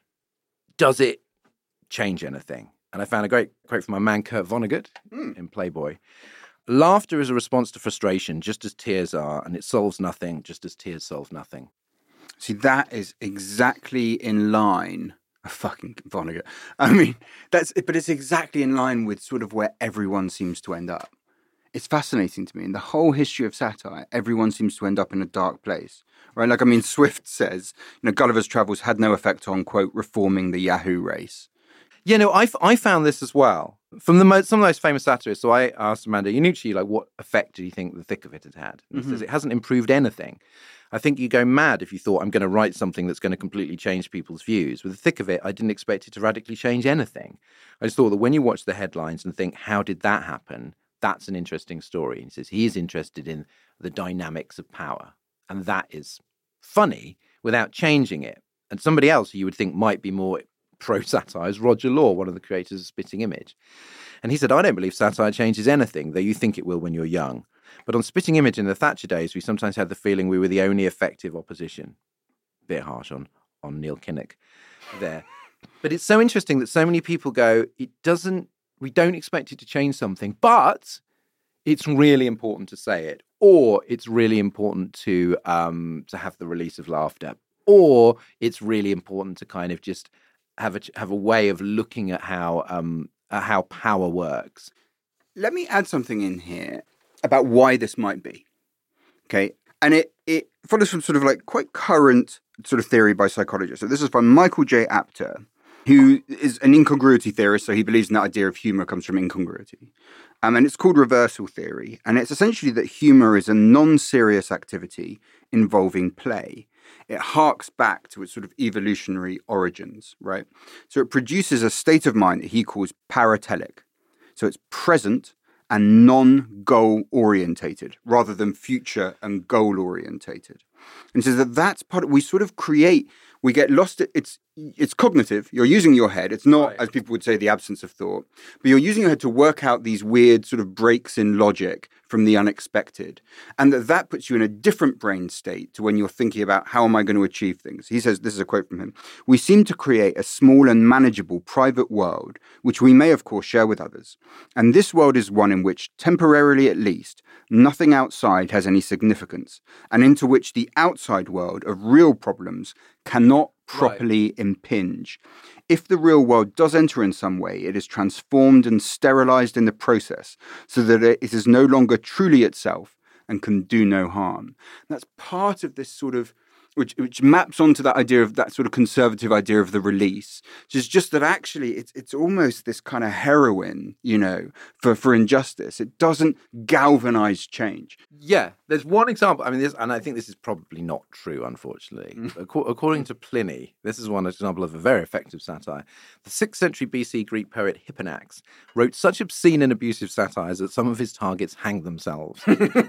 does it change anything? And I found a great quote from my man Kurt Vonnegut mm. in Playboy. Laughter is a response to frustration, just as tears are, and it solves nothing, just as tears solve nothing. See, that is exactly in line. Fucking Vonnegut. I mean, that's but it's exactly in line with sort of where everyone seems to end up. It's fascinating to me. In the whole history of satire, everyone seems to end up in a dark place, right? Like, I mean, Swift says, you know, Gulliver's Travels had no effect on, quote, reforming the Yahoo race. Yeah, no, I, I found this as well. From the most, some of the most famous satirists, so I asked Amanda Iannucci, like, what effect do you think The Thick of It had had? And he Mm-hmm. says it hasn't improved anything. I think you go mad if you thought, I'm going to write something that's going to completely change people's views. With The Thick of It, I didn't expect it to radically change anything. I just thought that when you watch the headlines and think, how did that happen? That's an interesting story. And he says he is interested in the dynamics of power. And that is funny without changing it. And somebody else who you would think might be more pro-satire is Roger Law, one of the creators of Spitting Image. And he said, I don't believe satire changes anything, though you think it will when you're young. But on Spitting Image in the Thatcher days, we sometimes had the feeling we were the only effective opposition. Bit harsh on, on Neil Kinnock there. But it's so interesting that so many people go, it doesn't, we don't expect it to change something, but it's really important to say it, or it's really important to um, to have the release of laughter, or it's really important to kind of just have a have a way of looking at how um, at how power works. Let me add something in here about why this might be. Okay, and it it follows from sort of like quite current sort of theory by psychologists. So this is from Michael J. Apter, who is an incongruity theorist. So he believes in that idea of humor comes from incongruity. Um, and it's called reversal theory. And it's essentially that humor is a non-serious activity involving play. It harks back to its sort of evolutionary origins, right? So it produces a state of mind that he calls paratelic. So it's present and non-goal orientated rather than future and goal orientated. And so that that's part of, we sort of create, we get lost. It's it's cognitive. You're using your head. It's not, right, as people would say, the absence of thought, but you're using your head to work out these weird sort of breaks in logic from the unexpected. And that that puts you in a different brain state to when you're thinking about how am I going to achieve things. He says, this is a quote from him, "We seem to create a small and manageable private world, which we may of course share with others. And this world is one in which, temporarily at least, nothing outside has any significance, and into which the outside world of real problems cannot properly right. impinge. If the real world does enter in some way, it is transformed and sterilized in the process so that it is no longer truly itself and can do no harm." That's part of this sort of, which which maps onto that idea of that sort of conservative idea of the release, which is just that actually it's it's almost this kind of heroin, you know, for, for injustice. It doesn't galvanize change. Yeah, there's one example. I mean, this, and I think this is probably not true, unfortunately. Mm. According to Pliny, this is one example of a very effective satire. The sixth century B C Greek poet Hipponax wrote such obscene and abusive satires that some of his targets hanged themselves.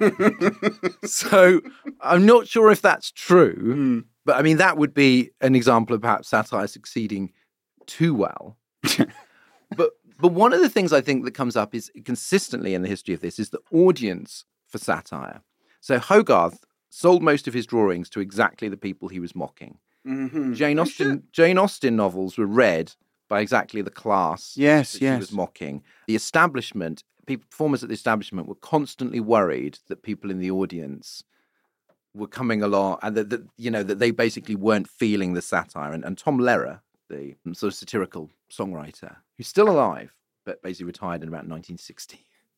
So I'm not sure if that's true. Mm. But I mean, that would be an example of perhaps satire succeeding too well. but but one of the things I think that comes up is consistently in the history of this is the audience for satire. So Hogarth sold most of his drawings to exactly the people he was mocking. Mm-hmm. Jane Austen Jane Austen novels were read by exactly the class yes, that yes. she was mocking. The establishment, people, performers at the establishment were constantly worried that people in the audience were coming along and that, that you know, that they basically weren't feeling the satire. And, and Tom Lehrer, the sort of satirical songwriter, who's still alive, but basically retired in about nineteen sixty,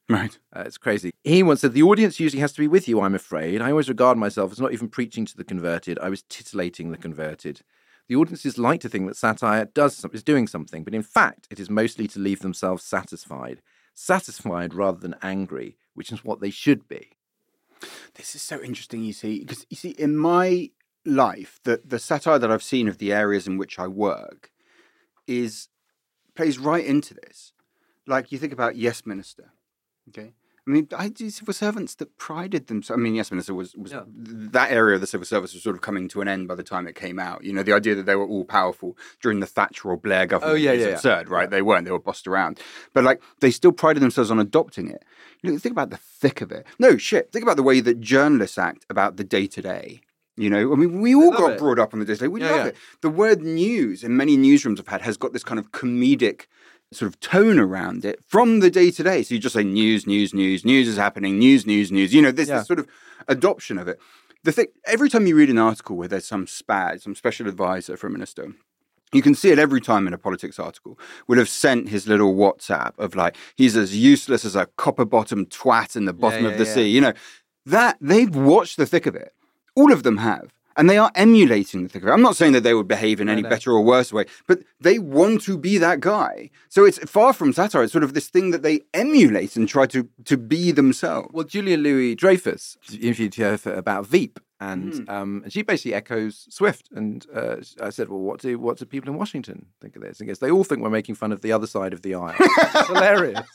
Right. Uh, it's crazy. He once said, the audience usually has to be with you, I'm afraid. I always regard myself as not even preaching to the converted. I was titillating the converted. The audiences like to think that satire does some, is doing something, but in fact, it is mostly to leave themselves satisfied. Satisfied rather than angry, which is what they should be. This is so interesting, you see, because you see, in my life, the, the satire that I've seen of the areas in which I work is plays right into this. Like, you think about Yes Minister, okay? I mean, I do civil servants that prided themselves. I mean, Yes Minister was, was yeah. that area of the civil service was sort of coming to an end by the time it came out. You know, the idea that they were all powerful during the Thatcher or Blair government oh, yeah, is yeah, absurd, yeah. right? Yeah. They weren't. They were bossed around. But, like, they still prided themselves on adopting it. You know, think about the thick of it. No, shit. Think about the way that journalists act about the day-to-day. You know, I mean, we all got it. brought up on the day-to-day. We yeah, love yeah. it. The word news in many newsrooms I've had has got this kind of comedic sort of tone around it from the day to day. So you just say news, news, news, news is happening, news, news, news. You know, there's yeah. this sort of adoption of it. The thing, every time you read an article where there's some spad, some special advisor for a minister, you can see it every time in a politics article, would have sent his little WhatsApp of like, he's as useless as a copper-bottom twat in the bottom yeah, yeah, of the yeah. sea. You know, that they've watched the thick of it. All of them have. And they are emulating the thick of it. I'm not saying that they would behave in any better or worse way, but they want to be that guy. So it's far from satire. It's sort of this thing that they emulate and try to, to be themselves. Well, Julia Louis-Dreyfus interviewed her about Veep, and mm. um, and she basically echoes Swift. And uh, I said, well, what do what do people in Washington think of this? And I guess they all think we're making fun of the other side of the aisle. It's hilarious.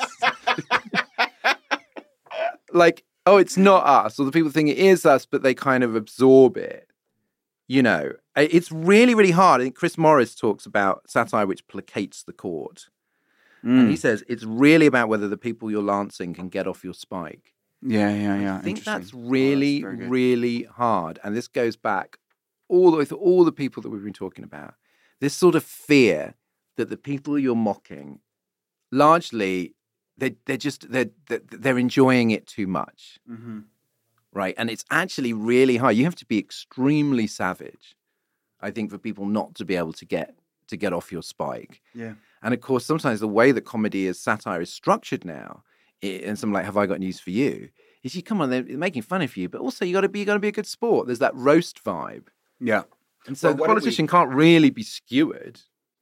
Like, oh, it's not us. Or the people think it is us, but they kind of absorb it. You know, it's really, really hard. I think Chris Morris talks about satire which placates the court. Mm. And he says it's really about whether the people you're lancing can get off your spike. Yeah, yeah, yeah. I think that's really, oh, that's really hard. And this goes back all the way through all the people that we've been talking about. This sort of fear that the people you're mocking, largely, they, they're just, they're, they're enjoying it too much. Mm-hmm. Right. And it's actually really hard. You have to be extremely savage, I think, for people not to be able to get to get off your spike. Yeah. And of course, sometimes the way that comedy is satire is structured now, and something like "Have I Got News for You?" is you come on, they're making fun of you, but also you got to be you got to be a good sport. There's that roast vibe. Yeah. And so well, the politician we... can't really be skewered.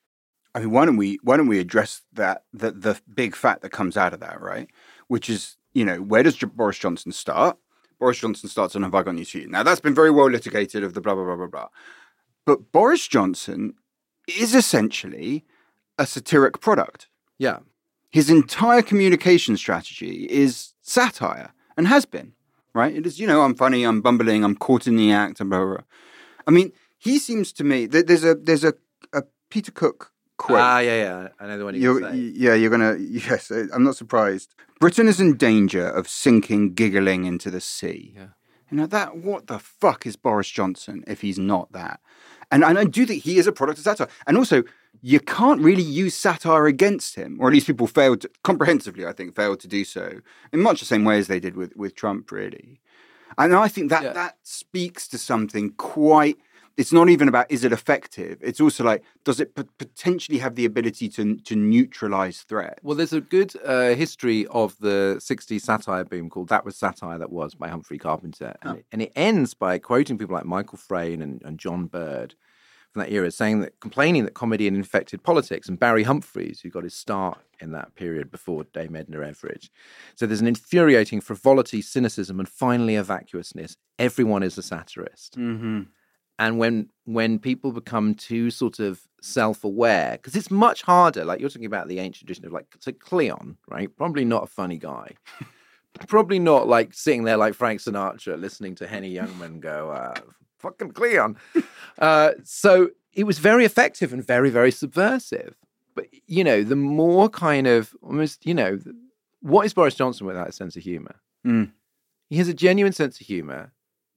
I mean, why don't we why don't we address that the the big fact that comes out of that, right? Which is, you know, where does Boris Johnson start? Boris Johnson starts on Have I Got News for You? Now, that's been very well litigated of the blah, blah, blah, blah, blah. But Boris Johnson is essentially a satiric product. Yeah. His entire communication strategy is satire and has been, right? It is, you know, I'm funny, I'm bumbling, I'm caught in the act, and blah, blah, blah. I mean, he seems to me, there's a there's a, a Peter Cook quote. Ah, yeah, yeah. I know the one you're going to say. Yeah, you're going to, yes, I'm not surprised. Britain is in danger of sinking giggling into the sea. Yeah. You know, that, what the fuck is Boris Johnson if he's not that? And, and I do think he is a product of satire. And also, you can't really use satire against him, or at least people failed to, comprehensively, I think, failed to do so in much the same way as they did with, with Trump, really. And I think that, yeah. that speaks to something quite... It's not even about, is it effective? It's also like, does it p- potentially have the ability to to neutralize threats? Well, there's a good uh, history of the sixties satire boom called That Was Satire That Was by Humphrey Carpenter. And, oh. it, and it ends by quoting people like Michael Frayn and, and John Bird from that era, saying that, complaining that comedy had infected politics. And Barry Humphries, who got his start in that period before Dame Edna Everage. So there's an infuriating frivolity, cynicism, and finally a vacuousness. Everyone is a satirist. Mm-hmm. And when when people become too sort of self-aware, because it's much harder, like you're talking about the ancient tradition of like, so Cleon, right? Probably not a funny guy. Probably not like sitting there like Frank Sinatra listening to Henny Youngman go, uh, fucking Cleon. Uh, so it was very effective and very, very subversive. But, you know, the more kind of almost, you know, what is Boris Johnson without a sense of humor? Mm. He has a genuine sense of humor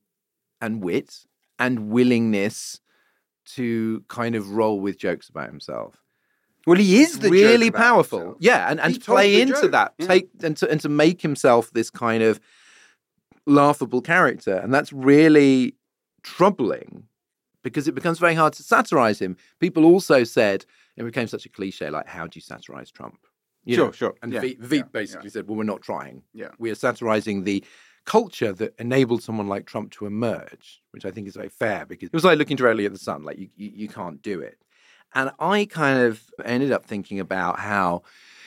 and wit and willingness to kind of roll with jokes about himself. Well, he is the really joke about powerful, himself. yeah, and, and play into joke. that, yeah. take and to and to make himself this kind of laughable character, and that's really troubling because it becomes very hard to satirize him. People also said it became such a cliche, like, how do you satirize Trump? You Sure, know? sure. And Yeah, Veep, Veep yeah, basically yeah. said, well, we're not trying. Yeah. We are satirizing the culture that enabled someone like Trump to emerge, which I think is very fair because it was like looking directly at the sun, like you, you, you can't do it. And I kind of ended up thinking about how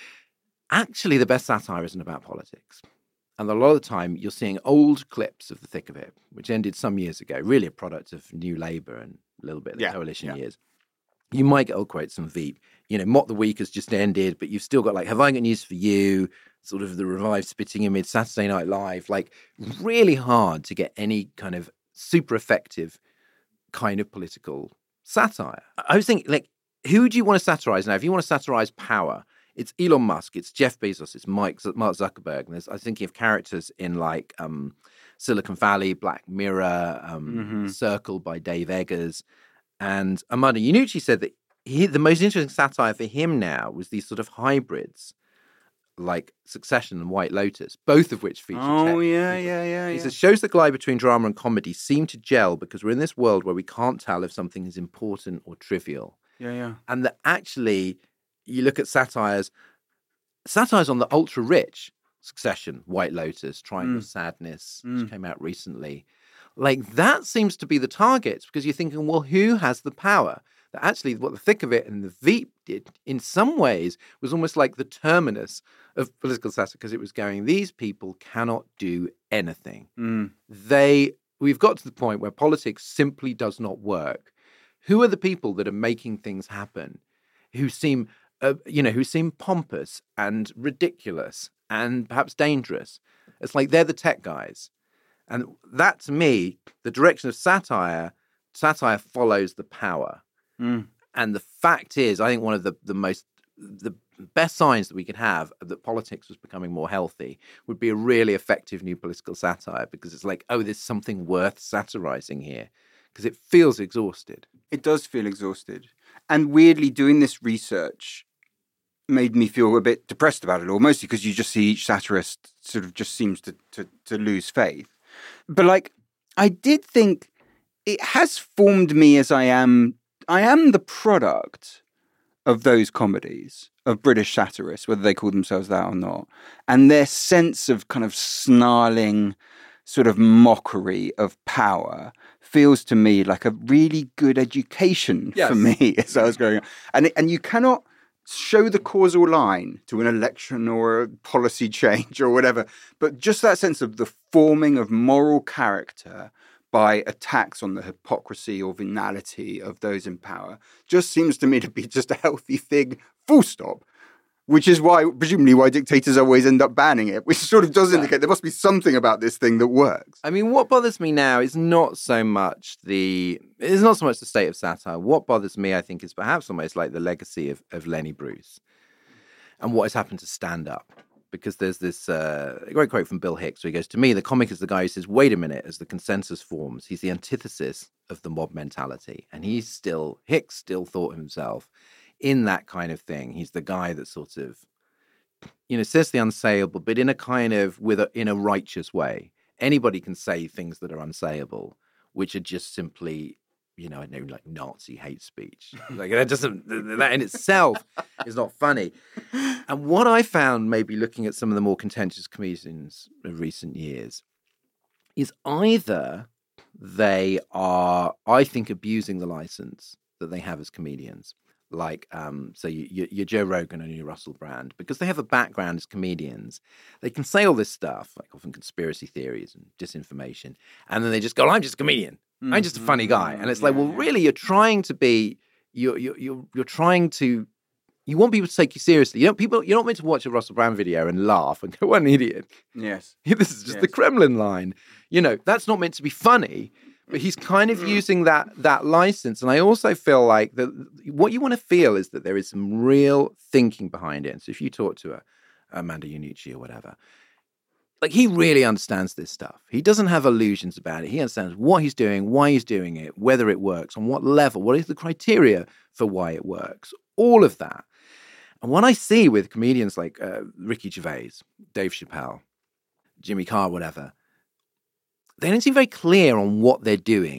actually the best satire isn't about politics. And a lot of the time you're seeing old clips of the thick of it, which ended some years ago, really a product of New Labour and a little bit of the Yeah, coalition yeah. years. You might get old quotes from Veep. You know, Mock the Week has just ended, but you've still got like, have I got news for you? Sort of the revived Spitting Image, Saturday Night Live, like really hard to get any kind of super effective kind of political satire. I was thinking, like, who do you want to satirize now? If you want to satirize power, it's Elon Musk, it's Jeff Bezos, it's Mike, Mark Zuckerberg. And there's, I was thinking of characters in like um, Silicon Valley, Black Mirror, um, Mm-hmm. Circle by Dave Eggers. And Armando Iannucci said that he, the most interesting satire for him now was these sort of hybrids like Succession and White Lotus, both of which feature Oh, tech. yeah, yeah, yeah. He yeah. says, shows that glide between drama and comedy seem to gel because we're in this world where we can't tell if something is important or trivial. Yeah, yeah. And that actually, you look at satires, satires on the ultra-rich, Succession, White Lotus, Triangle of Mm. Sadness, Mm. which came out recently. Like, that seems to be the target because you're thinking, well, who has the power? That actually what the thick of it and the Veep did in some ways was almost like the terminus of political satire because it was going, these people cannot do anything. Mm. They, we've got to the point where politics simply does not work. Who are the people that are making things happen who seem, uh, you know, who seem pompous and ridiculous and perhaps dangerous? It's like they're the tech guys. And that, to me, the direction of satire, satire follows the power. Mm. And the fact is, I think one of the, the most, the best signs that we could have that politics was becoming more healthy would be a really effective new political satire because it's like, oh, there's something worth satirizing here because it feels exhausted. It does feel exhausted. And weirdly, doing this research made me feel a bit depressed about it all, mostly because you just see each satirist sort of just seems to, to, to lose faith. But like, I did think it has formed me as I am. I am the product of those comedies, of British satirists, whether they call themselves that or not, and their sense of kind of snarling sort of mockery of power feels to me like a really good education Yes. for me as I was growing up. And, and you cannot show the causal line to an election or a policy change or whatever, but just that sense of the forming of moral character by attacks on the hypocrisy or venality of those in power just seems to me to be just a healthy thing, full stop. Which is why, presumably, why dictators always end up banning it, which sort of does indicate there must be something about this thing that works. I mean, what bothers me now is not so much the, it's not so much the state of satire. What bothers me, I think, is perhaps almost like the legacy of, of Lenny Bruce and what has happened to stand up. Because there's this uh, great quote from Bill Hicks where he goes, to me, the comic is the guy who says, wait a minute, as the consensus forms, he's the antithesis of the mob mentality. And he's still, Hicks still thought of himself in that kind of thing. He's the guy that sort of, you know, says the unsayable, but in a kind of, with a, in a righteous way. Anybody can say things that are unsayable, which are just simply, you know, I know, like Nazi hate speech. Like that doesn't, that in itself is not funny. And what I found, maybe looking at some of the more contentious comedians of recent years, is either they are, I think, abusing the license that they have as comedians. Like, um, so you, you, you're Joe Rogan and you're Russell Brand, because they have a background as comedians. They can say all this stuff, like often conspiracy theories and disinformation, and then they just go, I'm just a comedian. Mm-hmm. I'm just a funny guy. And it's yeah, like, well, yeah. really, you're trying to be, you're, you're, you're, you're trying to, you want people to take you seriously. You know, people, you're not meant to watch a Russell Brand video and laugh and go, what an idiot. Yes. This is just Yes. the Kremlin line. You know, that's not meant to be funny. But he's kind of using that that license. And I also feel like that what you want to feel is that there is some real thinking behind it. And so if you talk to a, Amanda Iannucci or whatever, like he really understands this stuff. He doesn't have illusions about it. He understands what he's doing, why he's doing it, whether it works, on what level, what is the criteria for why it works, all of that. And what I see with comedians like uh, Ricky Gervais, Dave Chappelle, Jimmy Carr, whatever, they don't seem very clear on what they're doing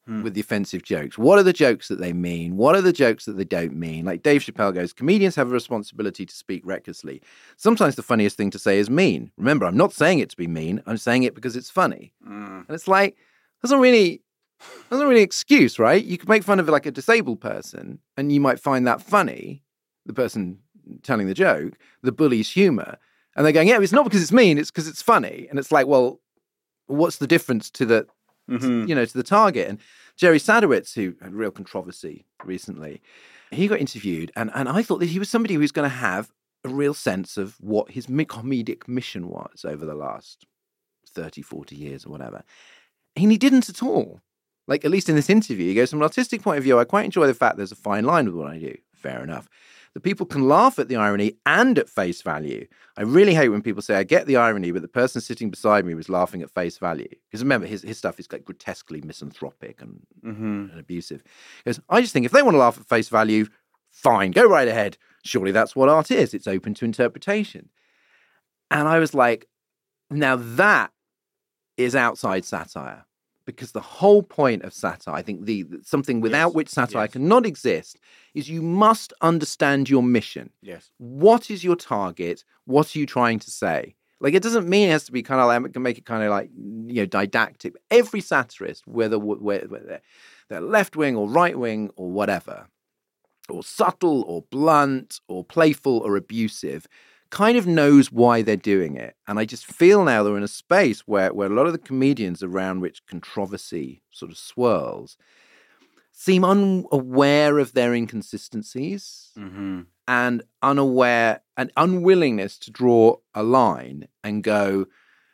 hmm. with the offensive jokes. What are the jokes that they mean? What are the jokes that they don't mean? Like Dave Chappelle goes, comedians have a responsibility to speak recklessly. Sometimes the funniest thing to say is mean. Remember, I'm not saying it to be mean. I'm saying it because it's funny. Mm. And it's like, doesn't really, doesn't really excuse, right? You could make fun of like a disabled person and you might find that funny, the person telling the joke, the bully's humor. And they're going, yeah, it's not because it's mean, it's because it's funny. And it's like, well, what's the difference to the, mm-hmm. you know, to the target? And Jerry Sadowitz, who had real controversy recently, he got interviewed. And, and I thought that he was somebody who was going to have a real sense of what his comedic mission was over the last thirty, forty years or whatever. And he didn't at all. Like, at least in this interview, he goes, from an artistic point of view, I quite enjoy the fact there's a fine line with what I do. Fair enough. The people can laugh at the irony and at face value. I really hate when people say, I get the irony, but the person sitting beside me was laughing at face value. Because remember, his, his stuff is like grotesquely misanthropic and, mm-hmm. and abusive. He goes, I just think if they want to laugh at face value, fine, go right ahead. Surely that's what art is. It's open to interpretation. And I was like, now that is outside satire. Because the whole point of satire, I think the something without yes. which satire yes. cannot exist, is you must understand your mission. Yes. What is your target? What are you trying to say? Like, it doesn't mean it has to be kind of like, make it kind of like, you know, didactic. Every satirist, whether, whether they're, they're left-wing or right-wing or whatever, or subtle or blunt or playful or abusive, kind of knows why they're doing it. And I just feel now they're in a space where, where a lot of the comedians around which controversy sort of swirls seem unaware of their inconsistencies mm-hmm. and unaware and unwillingness to draw a line and go,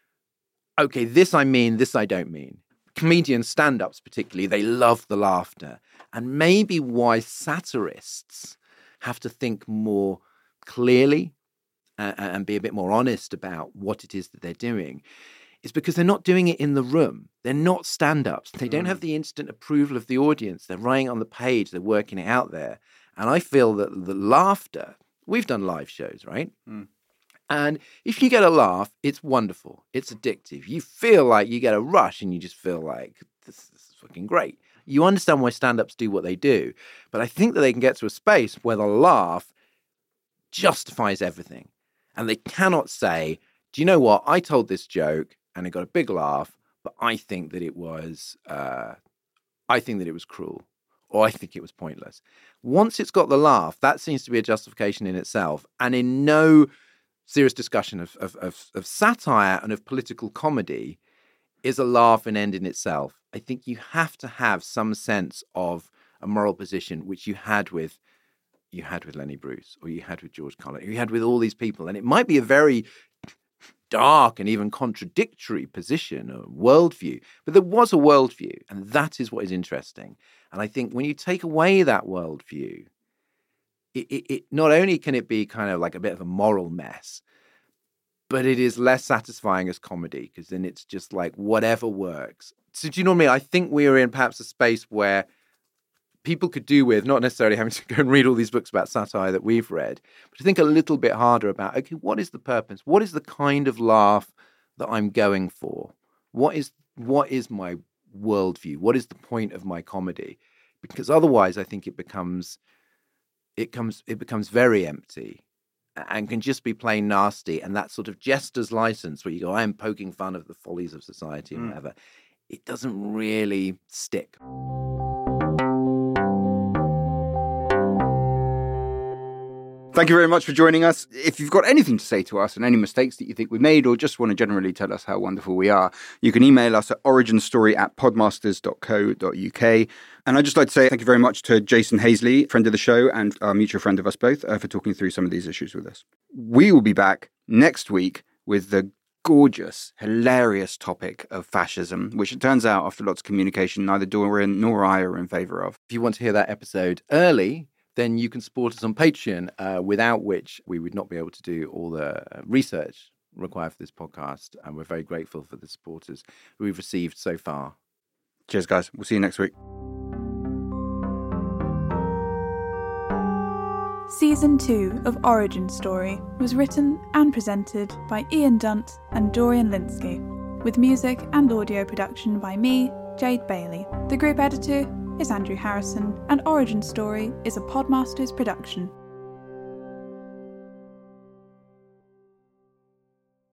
okay, this I mean, this I don't mean. Comedian stand-ups particularly, they love the laughter. And maybe why satirists have to think more clearly and be a bit more honest about what it is that they're doing, is because they're not doing it in the room. They're not stand-ups. They don't have the instant approval of the audience. They're writing on the page. They're working it out there. And I feel that the laughter, we've done live shows, right? Mm. And if you get a laugh, it's wonderful. It's addictive. You feel like you get a rush and you just feel like, this, this is fucking great. You understand why stand-ups do what they do. But I think that they can get to a space where the laugh justifies everything. And they cannot say, do you know what? I told this joke and it got a big laugh, but I think that it was, uh, I think that it was cruel, or I think it was pointless. Once it's got the laugh, that seems to be a justification in itself. And in no serious discussion of, of, of, of satire and of political comedy is a laugh an end in itself. I think you have to have some sense of a moral position, which you had with you had with Lenny Bruce, or you had with George Carlin, or you had with all these people. And it might be a very dark and even contradictory position or worldview, but there was a worldview, and that is what is interesting. And I think when you take away that worldview, it, it, it not only can it be kind of like a bit of a moral mess, but it is less satisfying as comedy, because then it's just like whatever works. So do you know what I mean? I think we are in perhaps a space where people could do with not necessarily having to go and read all these books about satire that we've read, but to think a little bit harder about, okay, what is the purpose? What is the kind of laugh that I'm going for? What is what is my worldview? What is the point of my comedy? Because otherwise, I think it becomes it comes it becomes very empty and can just be plain nasty. And that sort of jester's license where you go, I'm poking fun of the follies of society and mm. whatever. It doesn't really stick. Thank you very much for joining us. If you've got anything to say to us and any mistakes that you think we made, or just want to generally tell us how wonderful we are, you can email us at originstory at podmasters dot co dot uk. And I'd just like to say thank you very much to Jason Hazley, friend of the show and a mutual friend of us both, uh, for talking through some of these issues with us. We will be back next week with the gorgeous, hilarious topic of fascism, which it turns out, after lots of communication, neither Dorian nor I are in favour of. If you want to hear that episode early, then you can support us on Patreon, uh, without which we would not be able to do all the research required for this podcast. And we're very grateful for the supporters we've received so far. Cheers, guys. We'll see you next week. Season two of Origin Story was written and presented by Ian Dunt and Dorian Lynskey, with music and audio production by me, Jade Bailey. The group editor is Andrew Harrison, and Origin Story is a Podmasters production.